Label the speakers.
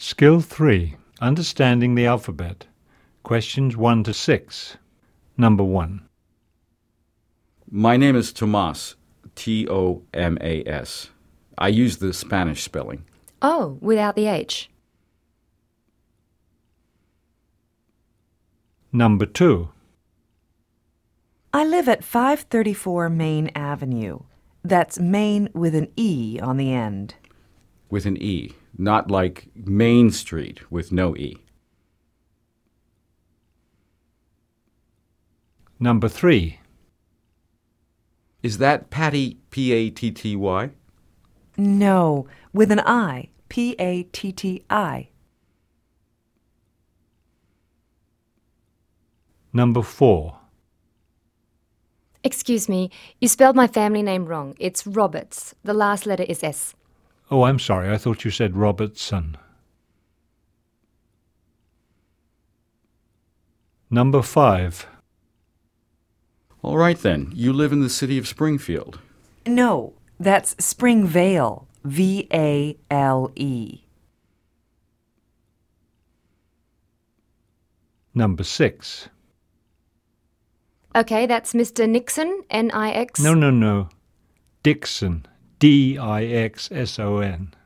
Speaker 1: Skill 3. Understanding the alphabet. Questions 1 to 6. Number 1.
Speaker 2: My name is Tomas, Tomas. I use the Spanish spelling.
Speaker 3: Oh, without the H.
Speaker 1: Number 2.
Speaker 4: I live at 534 Main Avenue. That's Main with an E on the end.
Speaker 2: With an E, not like Main Street with no E.
Speaker 1: Number 3.
Speaker 2: Is that Patty, Patty?
Speaker 4: No, with an I, Patti.
Speaker 1: Number 4.
Speaker 3: Excuse me, you spelled my family name wrong. It's Roberts. The last letter is S.
Speaker 1: Oh, I'm sorry. I thought you said Robertson. Number 5.
Speaker 2: All right then, you live in the city of Springfield.
Speaker 4: No, that's Springvale, Vale.
Speaker 1: Number 6.
Speaker 3: Okay, that's Mr. Nixon, Nix.
Speaker 1: No. Dixon, Dixson.